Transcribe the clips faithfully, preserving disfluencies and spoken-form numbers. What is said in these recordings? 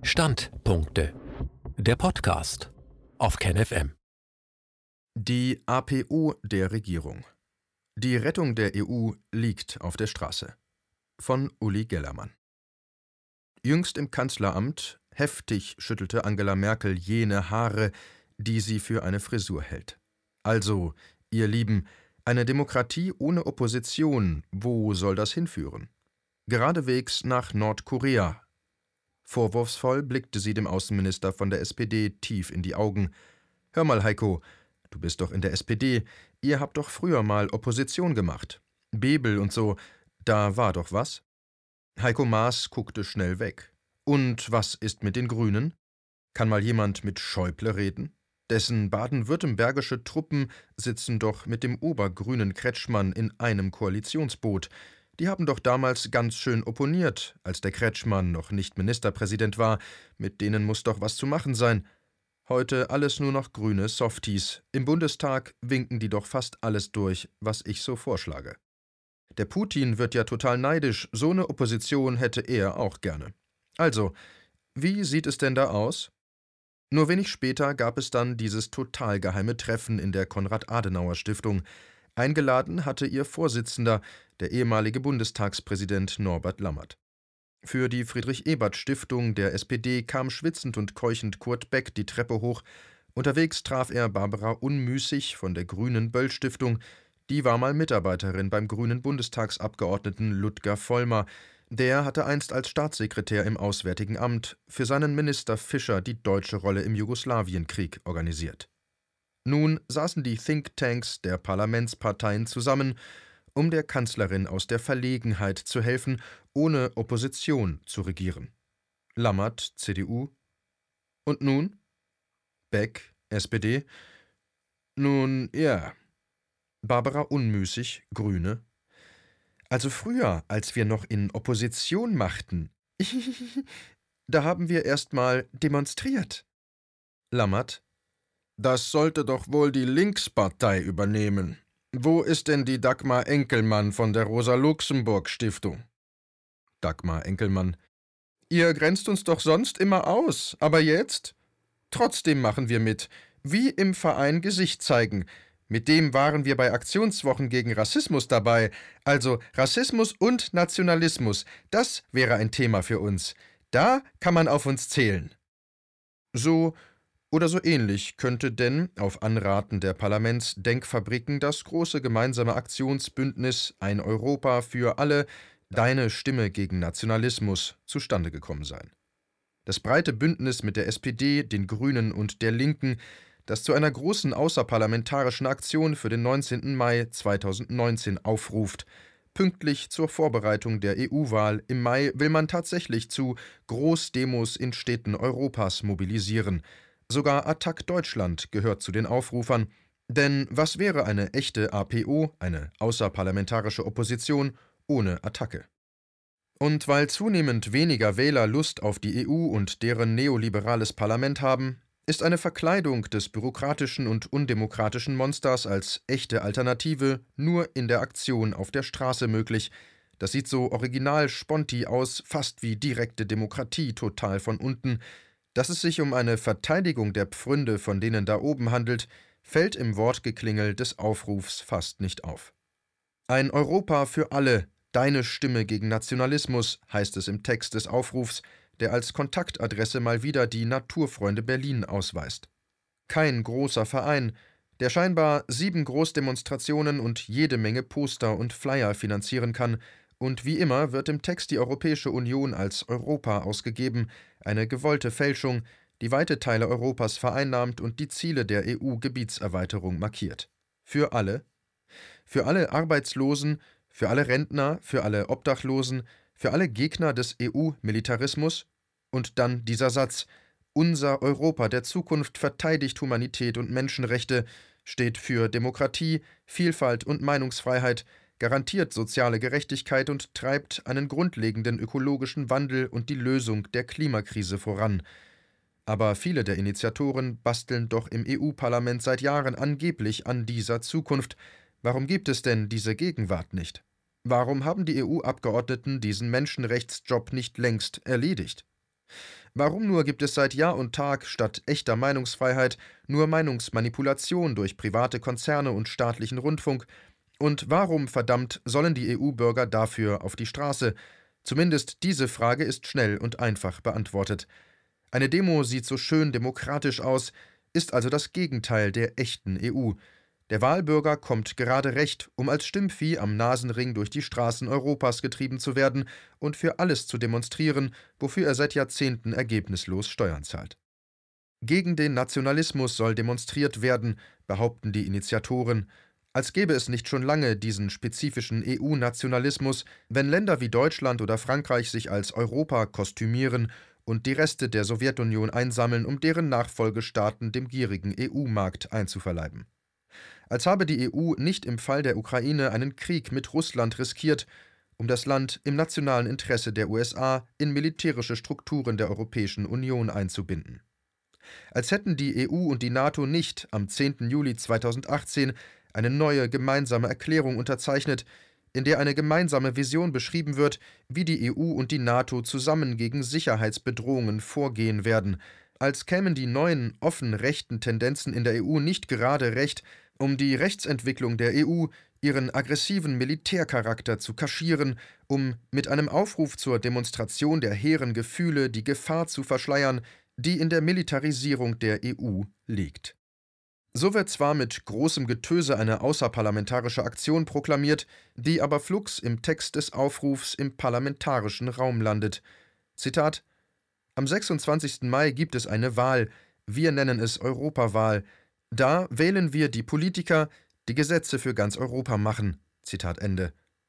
Standpunkte. Der Podcast auf KenFM. Die A P O der Regierung. Die Rettung der E U liegt auf der Straße. Von Uli Gellermann. Jüngst im Kanzleramt, heftig schüttelte Angela Merkel jene Haare, die sie für eine Frisur hält. Also, ihr Lieben, eine Demokratie ohne Opposition, wo soll das hinführen? Geradewegs nach Nordkorea. Vorwurfsvoll blickte sie dem Außenminister von der S P D tief in die Augen. »Hör mal, Heiko, du bist doch in der S P D, ihr habt doch früher mal Opposition gemacht. Bebel und so, da war doch was?« Heiko Maas guckte schnell weg. »Und was ist mit den Grünen? Kann mal jemand mit Schäuble reden? Dessen baden-württembergische Truppen sitzen doch mit dem obergrünen Kretschmann in einem Koalitionsboot. Die haben doch damals ganz schön opponiert, als der Kretschmann noch nicht Ministerpräsident war. Mit denen muss doch was zu machen sein. Heute alles nur noch grüne Softies. Im Bundestag winken die doch fast alles durch, was ich so vorschlage. Der Putin wird ja total neidisch, so eine Opposition hätte er auch gerne. Also, wie sieht es denn da aus?« Nur wenig später gab es dann dieses total geheime Treffen in der Konrad-Adenauer-Stiftung. Eingeladen hatte ihr Vorsitzender, der ehemalige Bundestagspräsident Norbert Lammert. Für die Friedrich-Ebert-Stiftung der S P D kam schwitzend und keuchend Kurt Beck die Treppe hoch. Unterwegs traf er Barbara Unmüßig von der Grünen Böll-Stiftung. Die war mal Mitarbeiterin beim grünen Bundestagsabgeordneten Ludger Vollmer. Der hatte einst als Staatssekretär im Auswärtigen Amt für seinen Minister Fischer die deutsche Rolle im Jugoslawienkrieg organisiert. Nun saßen die Thinktanks der Parlamentsparteien zusammen, um der Kanzlerin aus der Verlegenheit zu helfen, ohne Opposition zu regieren. Lammert, C D U. Und nun? Beck, S P D. Nun, ja. Barbara Unmüßig, Grüne. Also früher, als wir noch in Opposition machten, da haben wir erst mal demonstriert. Lammert. Das sollte doch wohl die Linkspartei übernehmen. Wo ist denn die Dagmar Enkelmann von der Rosa-Luxemburg-Stiftung? Dagmar Enkelmann. Ihr grenzt uns doch sonst immer aus, aber jetzt? Trotzdem machen wir mit. Wie im Verein Gesicht zeigen. Mit dem waren wir bei Aktionswochen gegen Rassismus dabei. Also Rassismus und Nationalismus, das wäre ein Thema für uns. Da kann man auf uns zählen. So oder so ähnlich könnte denn, auf Anraten der Parlamentsdenkfabriken, das große gemeinsame Aktionsbündnis Ein Europa für alle, Deine Stimme gegen Nationalismus, zustande gekommen sein. Das breite Bündnis mit der S P D, den Grünen und der Linken, das zu einer großen außerparlamentarischen Aktion für den neunzehnten Mai zweitausendneunzehn aufruft. Pünktlich zur Vorbereitung der E U-Wahl im Mai will man tatsächlich zu Großdemos in Städten Europas mobilisieren. Sogar Attac Deutschland gehört zu den Aufrufern. Denn was wäre eine echte A P O, eine außerparlamentarische Opposition, ohne Attacke? Und weil zunehmend weniger Wähler Lust auf die E U und deren neoliberales Parlament haben, ist eine Verkleidung des bürokratischen und undemokratischen Monsters als echte Alternative nur in der Aktion auf der Straße möglich. Das sieht so original Sponti aus, fast wie direkte Demokratie, total von unten. Dass es sich um eine Verteidigung der Pfründe von denen da oben handelt, fällt im Wortgeklingel des Aufrufs fast nicht auf. Ein Europa für alle, deine Stimme gegen Nationalismus, heißt es im Text des Aufrufs, der als Kontaktadresse mal wieder die Naturfreunde Berlin ausweist. Kein großer Verein, der scheinbar sieben Großdemonstrationen und jede Menge Poster und Flyer finanzieren kann, und wie immer wird im Text die Europäische Union als Europa ausgegeben, eine gewollte Fälschung, die weite Teile Europas vereinnahmt und die Ziele der E U-Gebietserweiterung markiert. Für alle? Für alle Arbeitslosen, für alle Rentner, für alle Obdachlosen, für alle Gegner des E U-Militarismus? Und dann dieser Satz: Unser Europa der Zukunft verteidigt Humanität und Menschenrechte, steht für Demokratie, Vielfalt und Meinungsfreiheit, garantiert soziale Gerechtigkeit und treibt einen grundlegenden ökologischen Wandel und die Lösung der Klimakrise voran. Aber viele der Initiatoren basteln doch im E U-Parlament seit Jahren angeblich an dieser Zukunft. Warum gibt es denn diese Gegenwart nicht? Warum haben die E U-Abgeordneten diesen Menschenrechtsjob nicht längst erledigt? Warum nur gibt es seit Jahr und Tag statt echter Meinungsfreiheit nur Meinungsmanipulation durch private Konzerne und staatlichen Rundfunk? Und warum, verdammt, sollen die E U-Bürger dafür auf die Straße? Zumindest diese Frage ist schnell und einfach beantwortet. Eine Demo sieht so schön demokratisch aus, ist also das Gegenteil der echten E U. Der Wahlbürger kommt gerade recht, um als Stimmvieh am Nasenring durch die Straßen Europas getrieben zu werden und für alles zu demonstrieren, wofür er seit Jahrzehnten ergebnislos Steuern zahlt. Gegen den Nationalismus soll demonstriert werden, behaupten die Initiatoren, als gäbe es nicht schon lange diesen spezifischen E U-Nationalismus, wenn Länder wie Deutschland oder Frankreich sich als Europa kostümieren und die Reste der Sowjetunion einsammeln, um deren Nachfolgestaaten dem gierigen E U-Markt einzuverleiben. Als habe die E U nicht im Fall der Ukraine einen Krieg mit Russland riskiert, um das Land im nationalen Interesse der U S A in militärische Strukturen der Europäischen Union einzubinden. Als hätten die E U und die NATO nicht am zehnten Juli zweitausendachtzehn eine neue gemeinsame Erklärung unterzeichnet, in der eine gemeinsame Vision beschrieben wird, wie die E U und die NATO zusammen gegen Sicherheitsbedrohungen vorgehen werden, als kämen die neuen, offen rechten Tendenzen in der E U nicht gerade recht, um die Rechtsentwicklung der E U, ihren aggressiven Militärcharakter zu kaschieren, um mit einem Aufruf zur Demonstration der hehren Gefühle die Gefahr zu verschleiern, die in der Militarisierung der E U liegt. So wird zwar mit großem Getöse eine außerparlamentarische Aktion proklamiert, die aber flugs im Text des Aufrufs im parlamentarischen Raum landet. Zitat: Am sechsundzwanzigsten Mai gibt es eine Wahl, wir nennen es Europawahl. Da wählen wir die Politiker, die Gesetze für ganz Europa machen. Zitat Ende.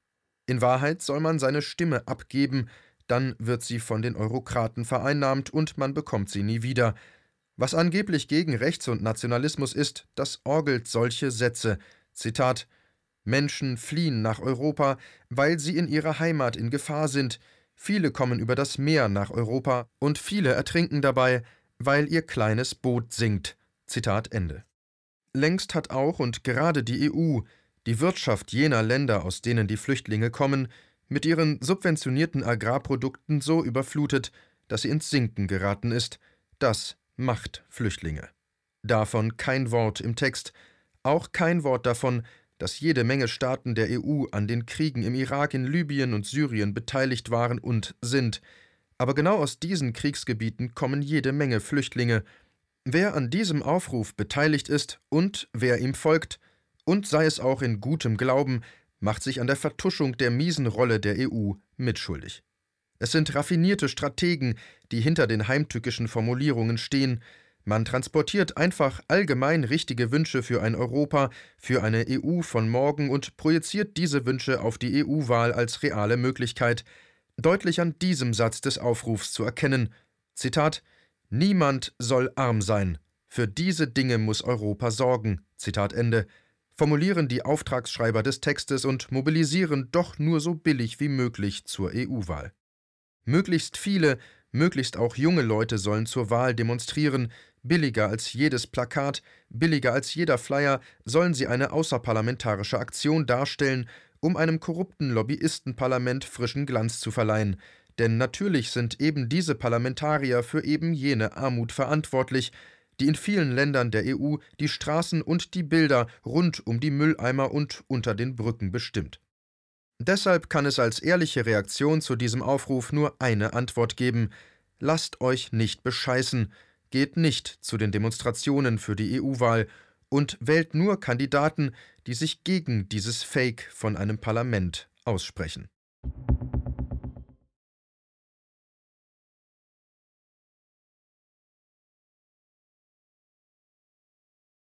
In Wahrheit soll man seine Stimme abgeben, dann wird sie von den Eurokraten vereinnahmt und man bekommt sie nie wieder. Was angeblich gegen Rechts- und Nationalismus ist, das orgelt solche Sätze. Zitat: Menschen fliehen nach Europa, weil sie in ihrer Heimat in Gefahr sind. Viele kommen über das Meer nach Europa und viele ertrinken dabei, weil ihr kleines Boot sinkt. Zitat Ende. Längst hat auch und gerade die E U, die Wirtschaft jener Länder, aus denen die Flüchtlinge kommen, mit ihren subventionierten Agrarprodukten so überflutet, dass sie ins Sinken geraten ist. Das macht Flüchtlinge. Davon kein Wort im Text, auch kein Wort davon, dass jede Menge Staaten der E U an den Kriegen im Irak, in Libyen und Syrien beteiligt waren und sind. Aber genau aus diesen Kriegsgebieten kommen jede Menge Flüchtlinge. Wer an diesem Aufruf beteiligt ist und wer ihm folgt, und sei es auch in gutem Glauben, macht sich an der Vertuschung der miesen Rolle der E U mitschuldig. Es sind raffinierte Strategen, die hinter den heimtückischen Formulierungen stehen. Man transportiert einfach allgemein richtige Wünsche für ein Europa, für eine E U von morgen und projiziert diese Wünsche auf die E U-Wahl als reale Möglichkeit. Deutlich an diesem Satz des Aufrufs zu erkennen: Zitat: Niemand soll arm sein. Für diese Dinge muss Europa sorgen. Zitat Ende. Formulieren die Auftragsschreiber des Textes und mobilisieren doch nur so billig wie möglich zur E U-Wahl. Möglichst viele, möglichst auch junge Leute sollen zur Wahl demonstrieren. Billiger als jedes Plakat, billiger als jeder Flyer sollen sie eine außerparlamentarische Aktion darstellen, um einem korrupten Lobbyistenparlament frischen Glanz zu verleihen. Denn natürlich sind eben diese Parlamentarier für eben jene Armut verantwortlich, die in vielen Ländern der E U die Straßen und die Bilder rund um die Mülleimer und unter den Brücken bestimmt. Deshalb kann es als ehrliche Reaktion zu diesem Aufruf nur eine Antwort geben: Lasst euch nicht bescheißen, geht nicht zu den Demonstrationen für die E U-Wahl und wählt nur Kandidaten, die sich gegen dieses Fake von einem Parlament aussprechen.